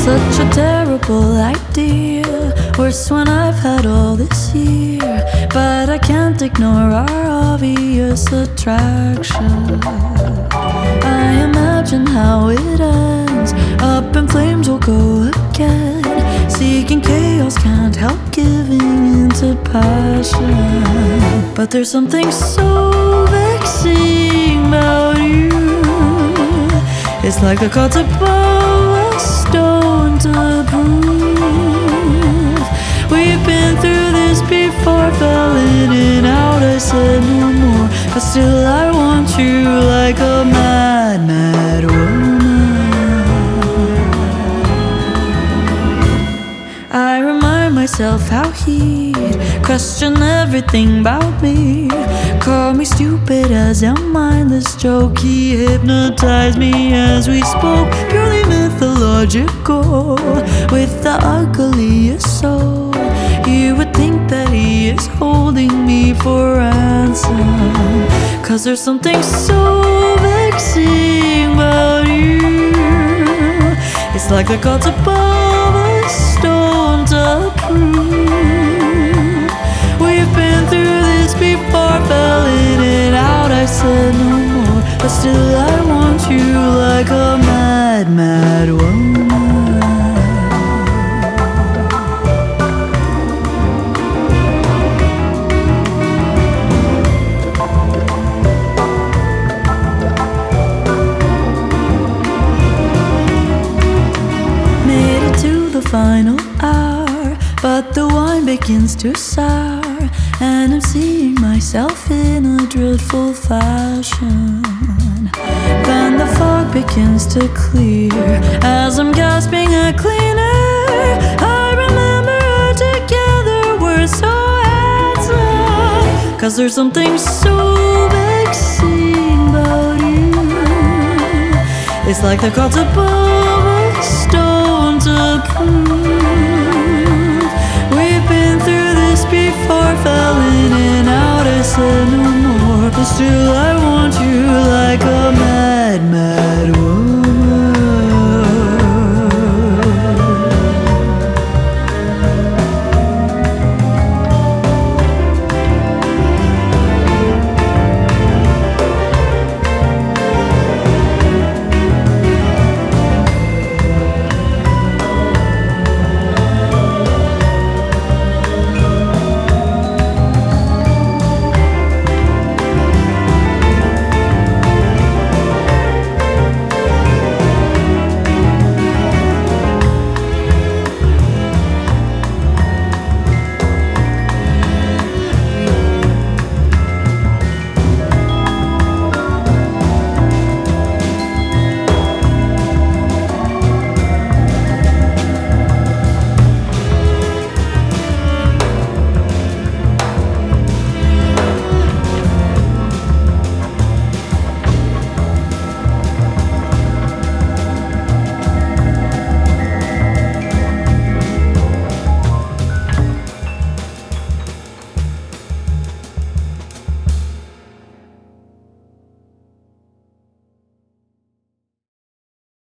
such a terrible idea, worse when I've had all this year. But I can't ignore our obvious attraction. I imagine how it ends, up in flames we'll go again. Seeking chaos, can't help giving into passion. But there's something so vexing about you. It's like the cards above a stone to prove. We've been through this before, fell in and out, I said no more. But still I want you like a mad, mad woman. I remind myself how he'd question everything about me, call me stupid as a mindless joke. He hypnotized me as we spoke, purely mythological, with the ugliest soul. You would think that he is holding me for ransom, 'cause there's something so vexing about you. It's like the gods above a stone to prove. We've been through this before, fell in and out, I said no more. But still I want you like a mad, mad woman. Made it to the final hour, but the wine begins to sour, and I'm seeing myself in a dreadful fashion. Then the fog begins to clear, as I'm gasping at clean air. I remember how together we're so handsome, 'cause there's something so vexing about you. It's like the gods above a stone to prove. We've been through this before, fell in and out, I said no more. But still I want you like a mad, mad woman.